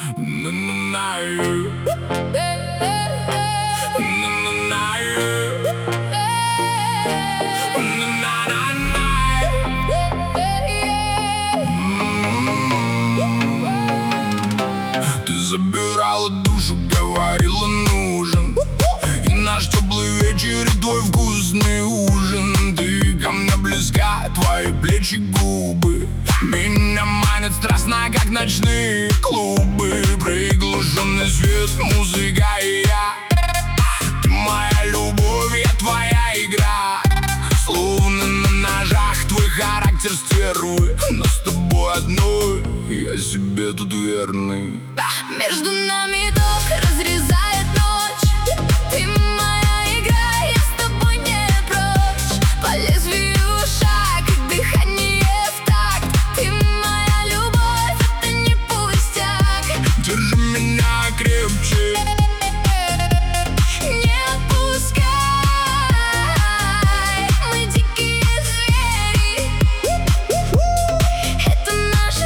Ты забирала душу, говорила нужен, и наш теплый вечер, и твой вкусный ужин. Ты ко мне близка, твои плечи, губы меня манят страстно, как ночные клубы. Приглушенный свет, музыка и я. Ты моя любовь, я твоя игра. Словно на ножах твой характер стервы, но с тобой одной я себе тут верный. Между нами ток разрезает ночь. Ты моя игра, я с тобой не прочь. По лезвию шаг, дыхание в такт. Ты моя любовь, это не пустяк. Держи меня крепче, не отпускай. Мы дикие звери, это наш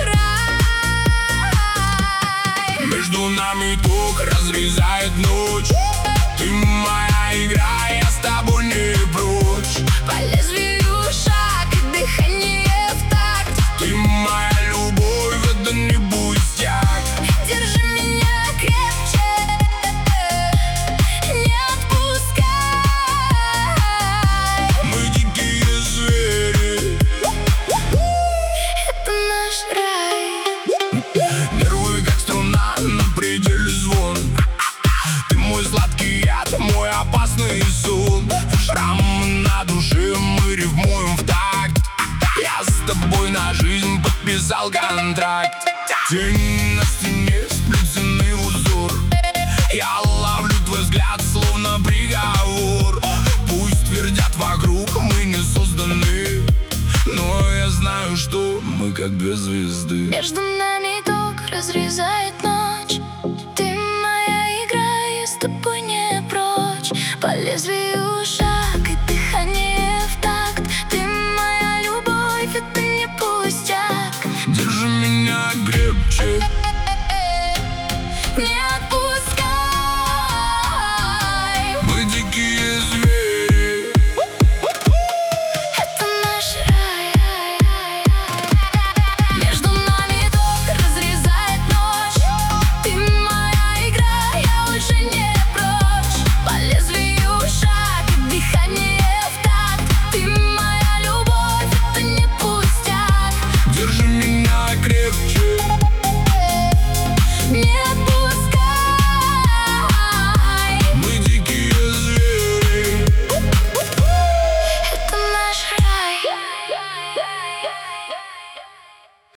рай. между нами ток разрезает ночь. Ты моя игра, я с тобой не прочь. По лезвию шаг, дыхание в такт. Ты моя любовь, это не пустяк. Держи меня крепче, не отпускай. Мы дикие звери, Это наш рай. нервы как струна, на пределе звон. Ты мой сладкий яд, мой опасный сон. Шрам на душе, мы рифмуем в такт. Я с тобой на жизнь подписал контракт. Тень на стене, сплетенный узор. Я ловлю твой взгляд, словно приговор. Пусть твердят вокруг, мы не созданы, но я знаю, что мы как две звезды. Между нами ток разрезает ночь.